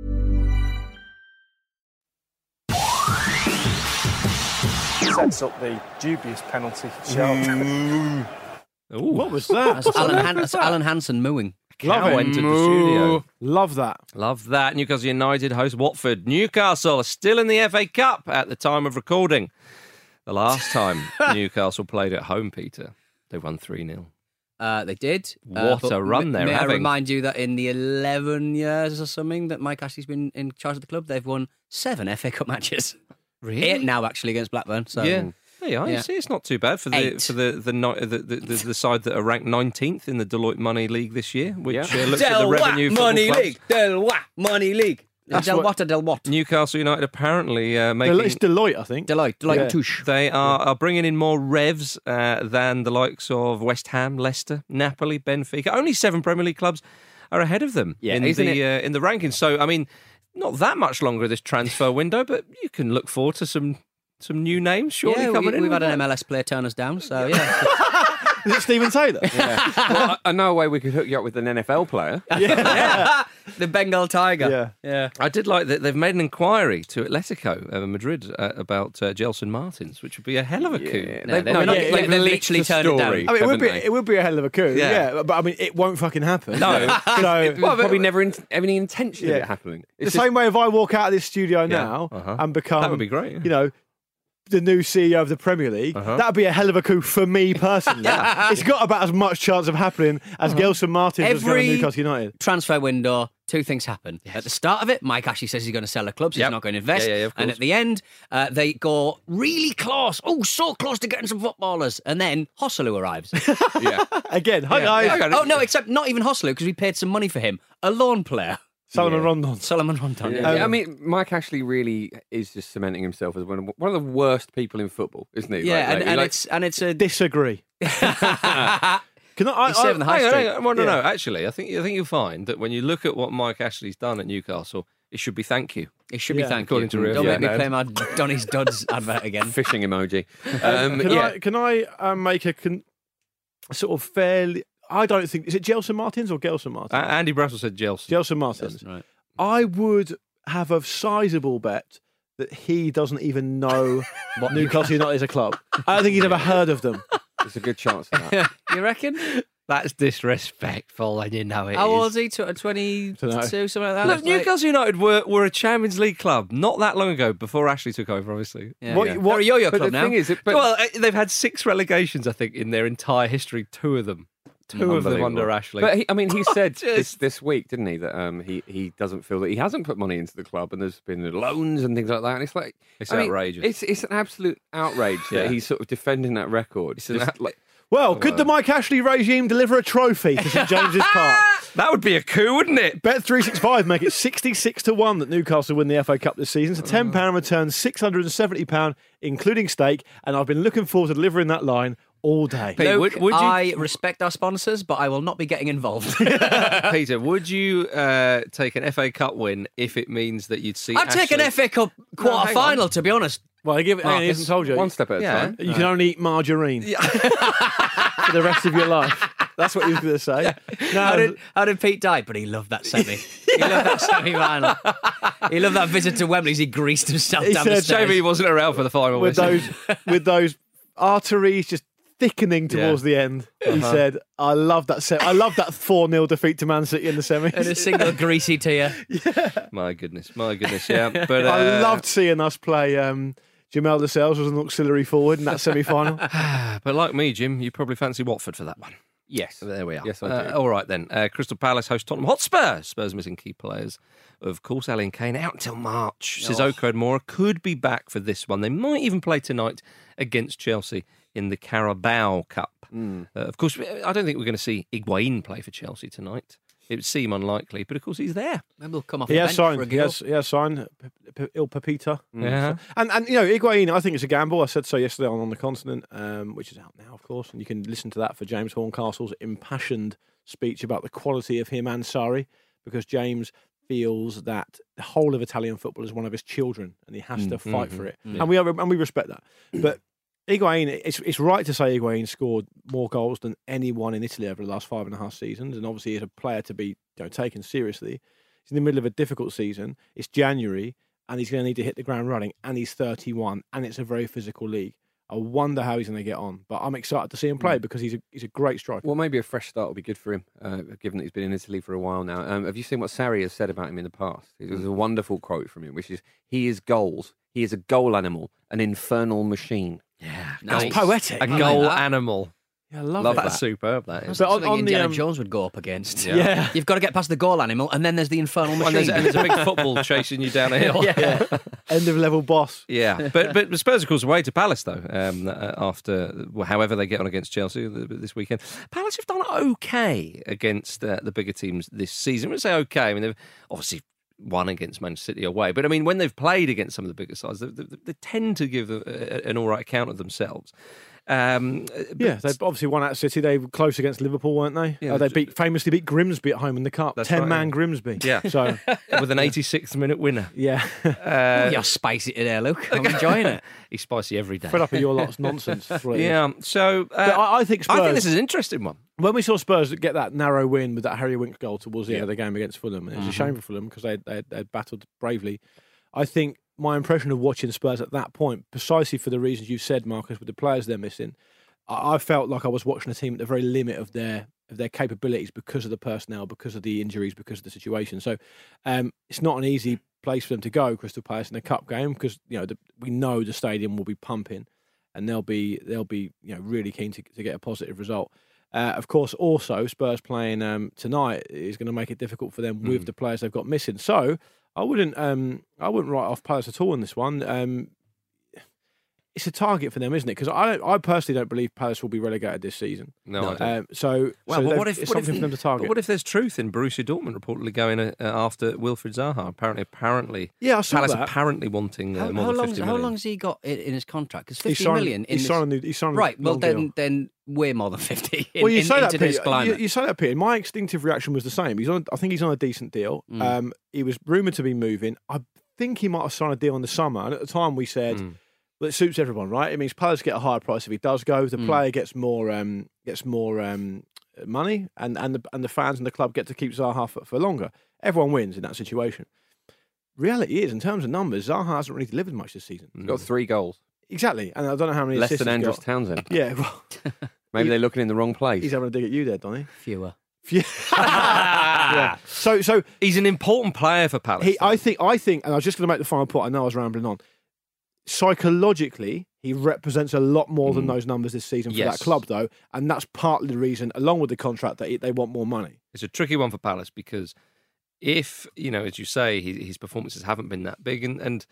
Sets up the dubious penalty for Charlton. What was that? That's Alan, Han- that's Alan Hansen mooing. Love Cow it. entered the studio. Love that. Love that. Newcastle United host Watford. Newcastle are still in the F A Cup at the time of recording. The last time Newcastle played at home, Peter, they won three nil. Uh, they did. What uh, but a run m- they're May I having. remind you that in the eleven years or something that Mike Ashley's been in charge of the club, they've won seven F A Cup matches. Really? Eight now, actually, against Blackburn. So Yeah. There you are. You Yeah. see, it's not too bad for the Eight. for the the, ni- the, the, the the side that are ranked nineteenth in the Deloitte Money League this year, which Yeah. uh, looks at the revenue football Money clubs. League. Del Wa Money League. That's Del what- what or Del what? Newcastle United apparently uh, Del- making It's Deloitte, I think. Deloitte. Deloitte Yeah. Touche. they are, are bringing in more revs uh, than the likes of West Ham, Leicester, Napoli, Benfica. Only seven Premier League clubs are ahead of them Yeah, in isn't the uh, in the rankings. So I mean, not that much longer this transfer window, but you can look forward to some some new names. Surely Yeah, coming we, in. we've with had an that. M L S player turn us down. So yeah. Is it Stephen Taylor? well, I, I know a way we could hook you up with an N F L player. The Bengal Tiger. Yeah. Yeah. I did like that they've made an inquiry to Atletico uh, Madrid uh, about uh, Gelson Martins, which would be a hell of a coup. Yeah, No, they've- they- no, they- no, they- they've they leaked literally the turned it down. story, I mean, it would haven't be they? it would be a hell of a coup. Yeah. Yeah, but I mean, it won't fucking happen. No. so There's probably never in, any intention Yeah. of it happening. the It's just- same way if I walk out of this studio now uh-huh. and become That would be great. you know, the new C E O of the Premier League, Uh-huh. that would be a hell of a coup for me personally. It's got about as much chance of happening as Gelson Martins was going to Every- Newcastle United. Transfer window, two things happen. At the start of it, Mike Ashley says he's going to sell a club, so Yep. he's not going to invest. Yeah, yeah, yeah, of and course. at the end, uh, they go really close. Oh, so close to getting some footballers. And then Hosselu arrives. yeah. Again, hi guys. oh, no, except not even Hosselu, because we paid some money for him. A loan player. Solomon Yeah. Rondon. Solomon Rondon. Yeah. Yeah. I mean, Mike Ashley really is just cementing himself as one of, one of the worst people in football, isn't he? Yeah, Like, and, lately. and Like- it's and it's a Disagree. Can I? I, He's saving the high Hang on, street. hang on. Well, no, Yeah. no. Actually, I think I think you'll find that when you look at what Mike Ashley's done at Newcastle, it should be thank you. It should Yeah. be thank According you. to Rio Don't make me Ferdinand. play my Donny's Duds advert again. fishing emoji. Um, Can yeah. I? Can I um, make a con- sort of fairly? I don't think is it Gelson Martins or Gelson Martins? Uh, Andy Brassel said Gelson. Gelson Martins. Right. I would have a sizable bet that he doesn't even know what Newcastle United is a club. I don't think he's ever heard of them. There's a good chance of that. You reckon? That's disrespectful, and you know it How is. old is he? Tw- twenty-two, Dunno. something like that? Look, Like- Newcastle United were, were a Champions League club not that long ago, before Ashley took over, obviously. Yeah. What- Yeah. what- They're a yo-yo But club the now. thing is, it, but, well, uh, they've had six relegations, I think, in their entire history. Two of them. Two of them Unbelievable. under Ashley. But he, I mean, he said Just- this, this week, didn't he, that um, he, he doesn't feel that he hasn't put money into the club, and there's been loans and things like that. And it's like It's I mean, outrageous. it's it's an absolute outrage Yeah. that he's sort of defending that record. It's an Just out- like, Well, could the Mike Ashley regime deliver a trophy to St James's Park? that would be a coup, wouldn't it? Bet three sixty-five make it sixty-six to one that Newcastle win the F A Cup this season. So ten pounds returns six hundred seventy pounds, including stake. And I've been looking forward to delivering that line all day. Pete, Luke, would- would you- I respect our sponsors, but I will not be getting involved. Peter, would you uh, take an F A Cup win if it means that you'd see I'd take an Ashley- F A Cup quarter final, to be honest. Well, I give it. Hang on, he Marcus, hasn't told you. one step at a Yeah. time. You can only eat margarine for the rest of your life. That's what he was going to say. How No, did, how did Pete die? But he loved that semi. He loved that semi-final. He loved that visit to Wembley as he greased himself He down the said, stairs. Shame he wasn't around for the final. with was he? those with those arteries just thickening towards Yeah. the end. He Uh-huh. said, "I love that. Se- I love that four nil defeat to Man City in the semis." And a single greasy tear. My goodness, my goodness, yeah. But uh, I loved seeing us play. Um, Jamel Lascelles was an auxiliary forward in that semi-final. But like me, Jim, you probably fancy Watford for that one. Yes. There we are. Yes, I Uh, do. all right then. Uh, Crystal Palace host Tottenham Hotspur. Spurs missing key players. Of course, Ali and Kane out until March. Sissoko and Moura could be back for this one. They might even play tonight against Chelsea in the Carabao Cup. Mm. Uh, of course, I don't think we're going to see Higuain play for Chelsea tonight. It would seem unlikely, but of course he's there. Maybe he'll come off He the has bench for a signed. He go. has, he has signed P- P- Il Pepita. Yeah. And, and you know, Higuain, I think it's a gamble. I said so yesterday on On the Continent, um, which is out now, of course, and you can listen to that for James Horncastle's impassioned speech about the quality of him and Sarri, because James feels that the whole of Italian football is one of his children, and he has to fight mhm. for it, Yeah. and we are, and we respect that. But Higuain, it's it's right to say Higuain scored more goals than anyone in Italy over the last five and a half seasons, and obviously he's a player to be you know, taken seriously. He's in the middle of a difficult season. It's January, and he's going to need to hit the ground running, and he's thirty-one, and it's a very physical league. I wonder how he's going to get on, but I'm excited to see him play because he's a he's a great striker. Well, maybe a fresh start will be good for him, uh, given that he's been in Italy for a while now. Um, have you seen what Sarri has said about him in the past? It was a wonderful quote from him, which is, "He is goals. He is a goal animal, an infernal machine." Yeah, Nice. goal- Poetic. A I like goal that. animal. Yeah, I love, Love it. That's superb. That is. But on- on, on the, Indiana um, Jones would go up against. Yeah. Yeah. You've got to get past the goal animal, and then there's the infernal And machine. there's, and there's a big football chasing you down a hill. Yeah. End of level boss. Yeah, but but Spurs, of course, away to Palace though. Um, uh, after well, however they get on against Chelsea th- this weekend, Palace have done okay against uh, the bigger teams this season. When I say okay, I mean they've obviously won against Manchester City away, but I mean when they've played against some of the bigger sides, they, they, they tend to give a, a, an all right account of themselves. Um, but- Yeah, they obviously won at City. They were close against Liverpool, weren't they? Yeah, uh, they that's- beat famously beat Grimsby at home in the cup. That's Ten right, man yeah. Grimsby. Yeah. So with an eighty-sixth minute winner. yeah, Uh, You're spicy today, Luke. I'm enjoying it. he's spicy every day. fed up of your lot's nonsense. That's what it is. Yeah, so uh, But I, I think Spurs. I think this is an interesting one. When we saw Spurs get that narrow win with that Harry Winks goal towards the Yeah. end of the game against Fulham, and it was Mhm. a shame for Fulham because they they they battled bravely. I think my impression of watching Spurs at that point, precisely for the reasons you said, Marcus, with the players they're missing, I, I felt like I was watching a team at the very limit of their of their capabilities because of the personnel, because of the injuries, because of the situation. So um, it's not an easy place for them to go, Crystal Palace, in a cup game, because you know the, we know the stadium will be pumping, and they'll be they'll be you know really keen to to get a positive result. Uh, of course, also Spurs playing um, tonight is going to make it difficult for them with Mm. the players they've got missing. So I wouldn't um, I wouldn't write off Palace at all in this one. Um, it's a target for them, isn't it? Because I don't, I personally don't believe Palace will be relegated this season. No, I don't. Um, so, Well, so but they've- what if it's what something if, for them to but target? what if there's truth in Borussia Dortmund reportedly going uh, after Wilfried Zaha? Apparently, apparently, yeah, I saw Palace that. apparently wanting uh, How, more how, than long, fifty how million. long's he got in, in his contract? Because He fifty signed, million. he in this- signed a new, he signed a Right, well long deal. then, then way more than fifty. In, Well, you in, say in that, today's Peter. climate. You, you say that, Peter. My instinctive reaction was the same. He's on. I think he's on a decent deal. Mm. Um, he was rumored to be moving. I think he might have signed a deal in the summer. And at the time, we said, Mm. well, it suits everyone, right? It means players get a higher price if he does go. The Mm. player gets more. Um, gets more um, money, and and the and the fans and the club get to keep Zaha for, for longer. Everyone wins in that situation. Reality is, in terms of numbers, Zaha hasn't really delivered much this season. He's got three goals, Exactly, and I don't know how many less assists than he's Andros got. Townsend. Yeah, well, Maybe He- they're looking in the wrong place. he's having a dig at you there, Donny. Fewer. Yeah. yeah. So so He's an important player for Palace. he, though. I think I think, and I was just going to make the final point. I know I was rambling on. Psychologically, he represents a lot more than Mm. those numbers this season for Yes. that club, though, and that's partly the reason, along with the contract, that he- they want more money. It's a tricky one for Palace because if, you know, as you say, his, his performances haven't been that big, and and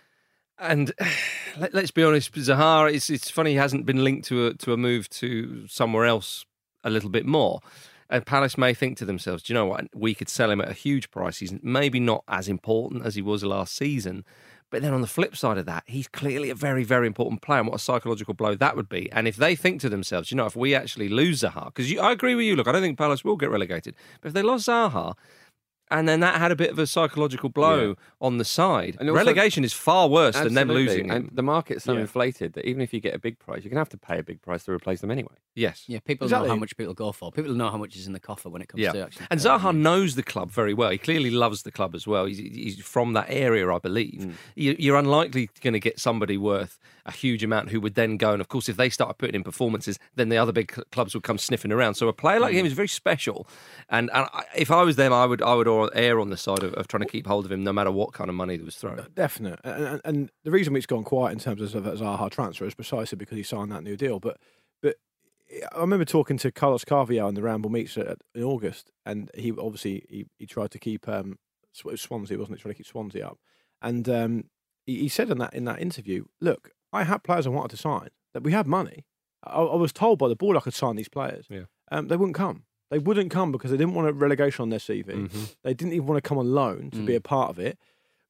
and let, let's be honest, Zaha, it's it's funny he hasn't been linked to a to a move to somewhere else a little bit more. And Palace may think to themselves, do you know what, we could sell him at a huge price. He's maybe not as important as he was last season. But then on the flip side of that, he's clearly a very, very important player. And what a psychological blow that would be. And if they think to themselves, you know, if we actually lose Zaha, because I agree with you, look, I don't think Palace will get relegated. But if they lost Zaha, And then that had a bit of a psychological blow Yeah. on the side. And also- Relegation is far worse than them Absolutely. losing him. And the market's so Yeah. inflated that even if you get a big price, you're going to have to pay a big price to replace them anyway. Yes. Yeah, people Exactly. know how much people go for. People know how much is in the coffer when it comes Yeah. to actually. And paying. Zaha knows the club very well. He clearly loves the club as well. He's, he's from that area, I believe. Mm. You, you're unlikely going to get somebody worth a huge amount who would then go. And of course, if they start putting in performances, then the other big cl- clubs would come sniffing around. So a player like Mm. him is very special. And, and I, if I was them, I would I would err on the side of, of trying to keep hold of him, no matter what kind of money that was thrown. Definite. And, and, and the reason it's gone quiet in terms of that Zaha transfer is precisely because he signed that new deal. But but I remember talking to Carlos Carvalho in the Ramble Meets at, in August, and he obviously he, he tried to keep um, Sw- Swansea, wasn't it? Trying to keep Swansea up, and um, he, he said in that in that interview, "Look, I had players I wanted to sign. That we had money. I, I was told by the board I could sign these players. Yeah. Um, they wouldn't come. They wouldn't come because they didn't want a relegation on their C V. Mm-hmm. They didn't even want to come on loan to Mm. be a part of it.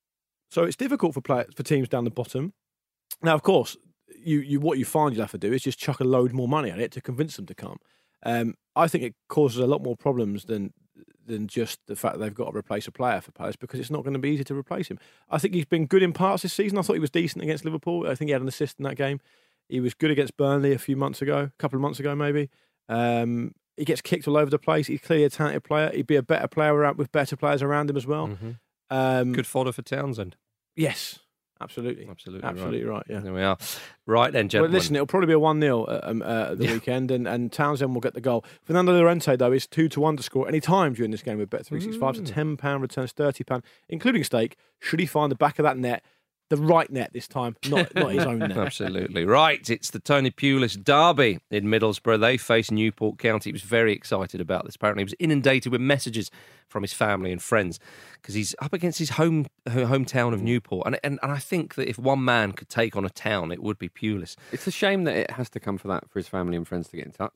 So it's difficult for players, for teams down the bottom. Now, of course, you, you what you find you'll have to do is just chuck a load more money at it to convince them to come. Um, I think it causes a lot more problems than than just the fact that they've got to replace a player for Palace, because it's not going to be easy to replace him. I think he's been good in parts this season. I thought he was decent against Liverpool. I think he had an assist in that game. He was good against Burnley a few months ago, a couple of months ago maybe. Um, he gets kicked all over the place. He's clearly a talented player. He'd be a better player around, with better players around him as well. Mm-hmm. Um, Good fodder for Townsend. Yes, absolutely. Absolutely, Absolutely right, yeah. There we are. Right then, Well, gentlemen. listen, it'll probably be a one nil uh, um, uh, at the Yeah. weekend, and, and Townsend will get the goal. Fernando Llorente, though, is two to one to score any time during this game with Bet three sixty-five. Mm. So ten pounds returns thirty pounds, including stake, should he find the back of that net, the right net this time, not, not his own net. Absolutely. Right. It's the Tony Pulis derby in Middlesbrough. They face Newport County. He was very excited about this. Apparently, he was inundated with messages from his family and friends because he's up against his home her hometown of Newport. And, and and I think that if one man could take on a town, it would be Pulis. It's a shame that it has to come for that for his family and friends to get in touch.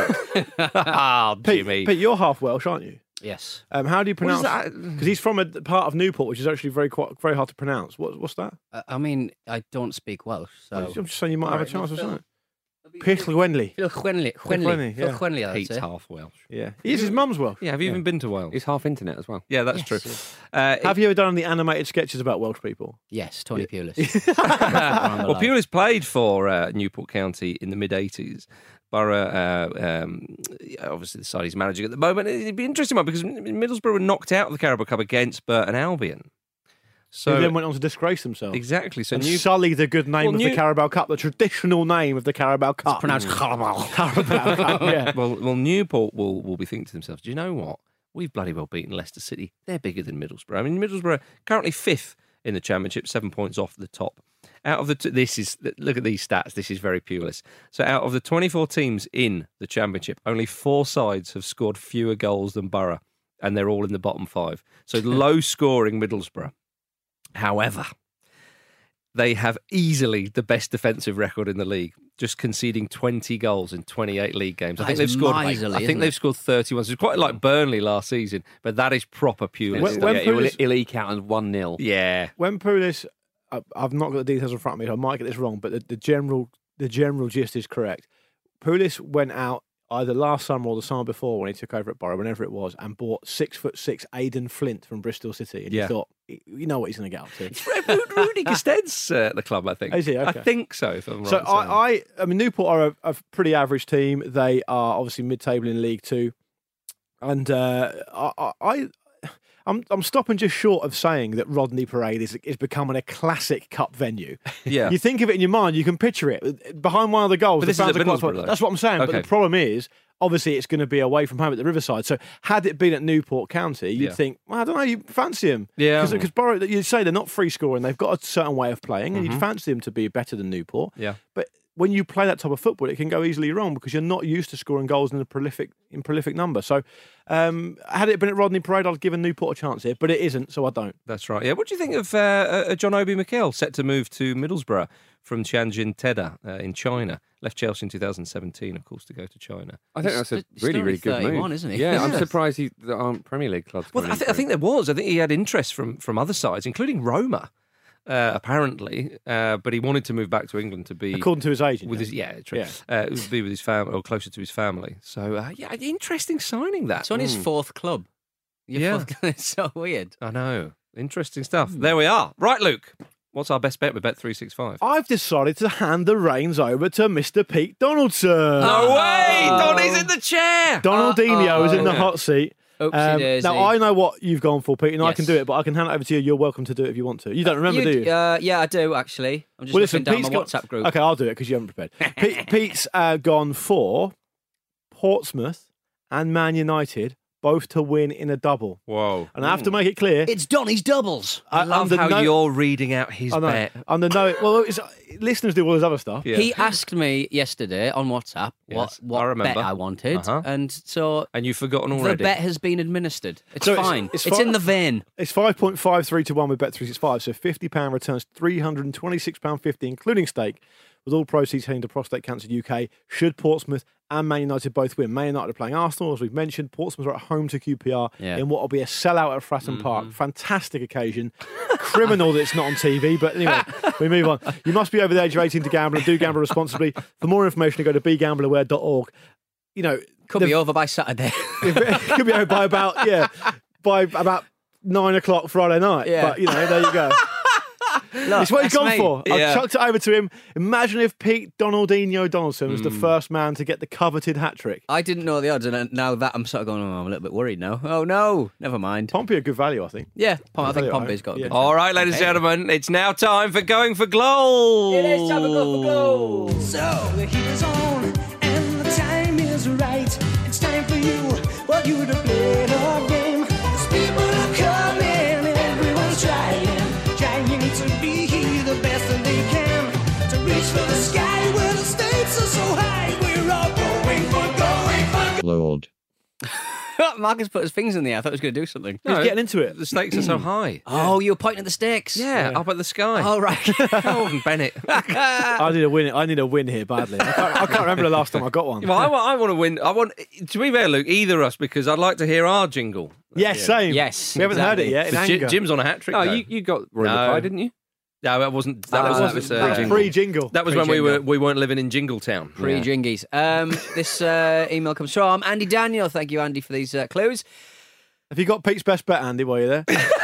Ah, Pete, Jimmy. Pete, you're half Welsh, aren't you? Yes. Um, how do you What is pronounce? that? Because he's from a part of Newport, which is actually very quite, very hard to pronounce. What, what's that? Uh, I mean, I don't speak Welsh, so. I'm just saying you might have a Alright, chance or Phil- something. Pich Lwenley. Phil Chwenley. Chwenley, Chwenley. Phil yeah. Chwenley, I'd Pete's say. half Welsh. Yeah, he is. His mum's Welsh. Yeah, have you even been to Wales? He's half internet as well. Yeah, that's Yes, true. yes. Uh, Have you ever done any animated sketches about Welsh people? Yes, Tony Pulis. Well, Pulis played for uh, Newport County in the mid eighties. Borough, uh, um, obviously the side he's managing at the moment. It'd be an interesting one because Middlesbrough were knocked out of the Carabao Cup against Burton Albion. So Who then went on to disgrace themselves. exactly. So and New- sully the good name Well, of New- the Carabao Cup, the traditional name of the Carabao Cup. It's pronounced Carabao. Carabao Cup, yeah. well, well, Newport will will be thinking to themselves, do you know what? We've bloody well beaten Leicester City. They're bigger than Middlesbrough. I mean, Middlesbrough currently fifth in the Championship, seven points off the top. Out of the t- this is look at these stats. This is very Pulis. So out of the twenty-four teams in the Championship, only four sides have scored fewer goals than Borough, and they're all in the bottom five. So low scoring Middlesbrough. However, they have easily the best defensive record in the league, just conceding twenty goals in twenty-eight league games. I That think they've is scored. miserly, I think isn't they've it? scored thirty-one. So it's quite like Burnley last season, but that is proper Pulis. When- when yeah, he'll, Pulis- he'll eke out as one nil. yeah. When Pulis, I- I've not got the details in front of me, so I might get this wrong, but the, the general the general gist is correct. Pulis went out either last summer or the summer before when he took over at Borough, whenever it was, and bought six foot six Aidan Flint from Bristol City. And Yeah. you thought, you know what he's going to get up to. Rudy Rudy Gested's uh, at the club, I think. Is he? I Okay. think so. If I'm right So in saying. I, I, I mean, Newport are a, a pretty average team. They are obviously mid-table in League Two, and uh, I, I, I'm, I'm stopping just short of saying that Rodney Parade is is becoming a classic cup venue. Yeah. You think of it in your mind, you can picture it behind one of the goals. But the this is fans at are quite Middlesbrough, fun. though. That's what I'm saying. But Okay. the problem is, obviously, it's going to be away from home at the Riverside. So had it been at Newport County, you'd Yeah. think, well, I don't know, you fancy them. Yeah. Because Borough, you'd say they're not free scoring. They've got a certain way of playing, and you'd fancy them to be better than Newport. Yeah. But when you play that type of football, it can go easily wrong because you're not used to scoring goals in a prolific in prolific number. So, um, had it been at Rodney Parade, I'd give Newport a chance here, but it isn't, so I don't. That's right. Yeah. What do you think of uh, uh, John Obi Mikel, set to move to Middlesbrough from Tianjin Teda uh, in China? Left Chelsea in two thousand seventeen, of course, to go to China. I think He's that's a st- he's really, still really good thirty-one, move. isn't he? Yeah, I'm Yes. surprised he, there aren't Premier League clubs. Well, coming I, in th- for I think him. there was. I think he had interest from from other sides, including Roma, uh, apparently. Uh, but he wanted to move back to England to be According to his agent. with yeah. his yeah, true. Yeah. Uh, to be with his family or closer to his family. So uh, yeah, interesting signing that. It's on his Mm. fourth club. You're Yeah. fucking- it's so weird. I know. Interesting stuff. Hmm. There we are. Right, Luke. What's our best bet with Bet three sixty-five? I've decided to hand the reins over to Mister Pete Donaldson. No way! Oh. Donnie's in the chair! Donaldinho is in the Uh-oh. hot seat. Oopsie Um, daisy. now, I know what you've gone for, Pete, and I can Yes. do it, but I can hand it over to you. You're welcome to do it if you want to. You don't remember, do you? Uh, yeah, I do, actually. I'm just Well, looking listen, down Pete's my got- WhatsApp group. Okay, I'll do it because you haven't prepared. Pete, Pete's uh, gone for Portsmouth and Man United both to win in a double. Whoa. And I have to make it clear. It's Donny's doubles. I uh, love under how no- you're reading out his I know. bet. Under no, well, it's, listeners do all this other stuff. Yeah. He asked me yesterday on WhatsApp Yes, what, I what remember. bet I wanted, Uh-huh. and so And you've forgotten the already. bet has been administered. It's So it's- fine. it's It's, fi- in the vein. It's five point five three to one with Bet three sixty-five, so fifty pounds returns three hundred twenty-six pounds fifty, including stake, with all proceeds heading to Prostate Cancer U K, should Portsmouth and Man United both win. Man United are playing Arsenal, as we've mentioned. Portsmouth are at home to Q P R Yeah. in what will be a sellout at Fratton Mm-hmm. Park. Fantastic occasion. Criminal that it's not on T V, but anyway, we move on. You must be over the age of eighteen to gamble and do gamble responsibly. For more information, go to be gamble aware dot org. You know, Could the- be over by Saturday. it could be over by about, yeah, by about nine o'clock Friday night. Yeah. But, you know, there you go. Look, It's what he's that's gone me. for. Yeah. I've chucked it over to him. Imagine if Pete Donaldinho Donaldson was the Hmm. first man to get the coveted hat trick. I didn't know the odds, and now that I'm sort of going, oh, I'm a little bit worried now. Oh no, never mind. Pompey a good value, I think. Yeah, Pom- I think Value, Pompey's got a yeah. good. All right, ladies and gentlemen, it's now time for Going for Glow. It is time for Go for Glow. So the heat is on and the time is right. It's time for you, for you to play the game. 'Cause people are coming, everyone's trying, trying to be the best that they can. To reach for the sky where the stakes are so high. We're all going for, going for. Lord. Marcus put his fingers in the air. I thought he was going to do something. No, He's getting into it. The stakes are so high. Oh, you were pointing at the stakes. Yeah, up at the sky. Oh right. Calvin Bennett. I need a win. I need a win here badly. I can't, I can't remember the last time I got one. Well, I, wa- I want to win. I want to be fair, Luke. Either us, because I'd like to hear our jingle. Yes, same. Yes, We haven't heard it exactly. yet. In So Ji- anger. Jim's on a hat trick. No, though. you, you got Roy No. McFly, didn't you? No, that wasn't. That, That was. was- That was, that uh, was That's pre-jingle. that was when we were Pre-jingle. we weren't living in Jingletown. Pre jingies. Um, this uh, email comes from Andy Daniel. Thank you, Andy, for these uh, clues. Have you got Pete's best bet, Andy, while you're there?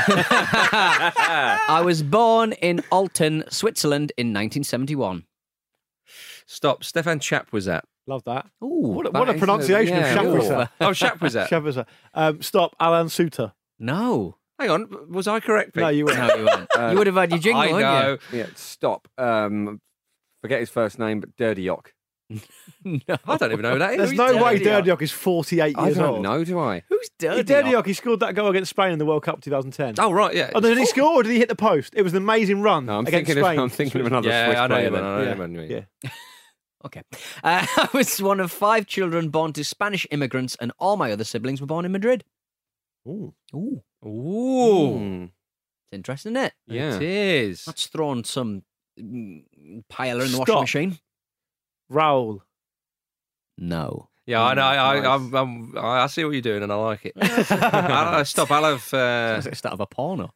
I was born in Alton, Switzerland, in nineteen seventy-one. Stop. Stefan Chap was that. Love that. Ooh, What a, that what a is pronunciation yeah, of ooh. Shapwizard. Oh, Chap was that. Shapwizard. Um, stop, Alan Suter. No, Hang on. Was I correct? Pete? No, you weren't. no, you weren't. Uh, you would have had your jingle, I wouldn't know. Yeah, stop. Um, forget his first name, but Dirty Yock. you? No. I don't even know who that is. There's Who's no way Dirty Dirty Yock is forty-eight I years don't old. know, do I? Who's dirty? He Dirty Yock, he scored that goal against Spain in the World Cup twenty ten. Oh right, yeah. Oh, did he score or did he hit the post? It was an amazing run No, I'm against thinking, Spain. of, I'm thinking of another yeah, Swiss I know player. you mean, then. I know Yeah. you mean. Yeah. Okay. Uh, I was one of five children born to Spanish immigrants, and all my other siblings were born in Madrid. Ooh. Ooh, Ooh, Mm, it's interesting, isn't it? yeah. it is. That's thrown some mm, piler in the Stop. washing machine. Raoul. No. Yeah, I know. I, I, Nice. I'm, I'm, I see what you're doing, and I like it. I, I, stop. I'll have. Uh, It's the start of a porno.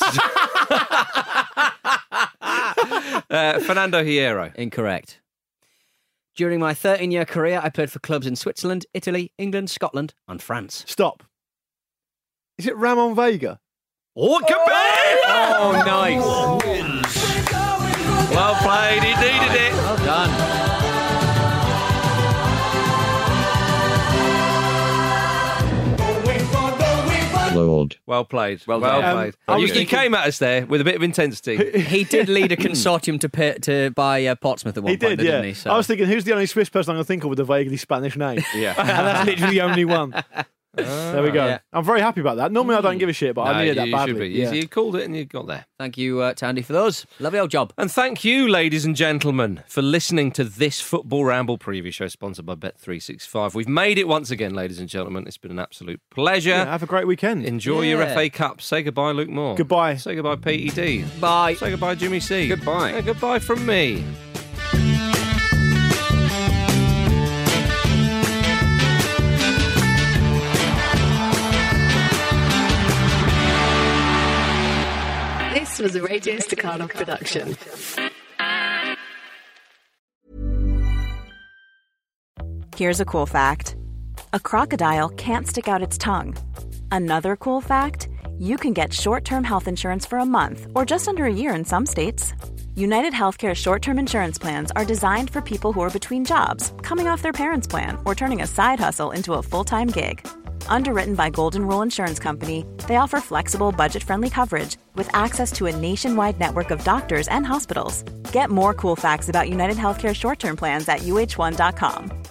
uh, Fernando Hierro. Incorrect. During my thirteen-year career, I played for clubs in Switzerland, Italy, England, Scotland, and France. Stop. Is it Ramon Vega? Oh, it could be! Oh, nice. Well played. He needed it. Well done. Lord. Well played. Well well done. played. Um, I you, was you thinking- came at us there with a bit of intensity. He did lead a consortium to pay, to buy uh, Portsmouth at one He point, did, yeah. didn't he? So. I was thinking, who's the only Swiss person I'm going to think of with a vaguely Spanish name? Yeah. And that's literally the only one. There we go. Yeah. I'm very happy about that. Normally I don't give a shit, but No, I needed that you badly. should be. Yeah. You, you called it and you got there. Thank you uh, to Andy for those. Lovely old job. And thank you, ladies and gentlemen, for listening to this Football Ramble preview show sponsored by Bet three sixty-five. We've made it once again, ladies and gentlemen. It's been an absolute pleasure. Yeah, have a great weekend. Enjoy your Yeah. F A Cup. Say goodbye, Luke Moore. Goodbye. Say goodbye, P E D. Bye. Say goodbye, Jimmy C. Goodbye. Yeah, goodbye from me. This was a Radio Staccato production. Here's a cool fact. A crocodile can't stick out its tongue. Another cool fact, you can get short-term health insurance for a month or just under a year in some states. United Healthcare short-term insurance plans are designed for people who are between jobs, coming off their parents' plan, or turning a side hustle into a full-time gig. Underwritten by Golden Rule Insurance Company, they offer flexible, budget-friendly coverage with access to a nationwide network of doctors and hospitals. Get more cool facts about United Healthcare short-term plans at U H one dot com.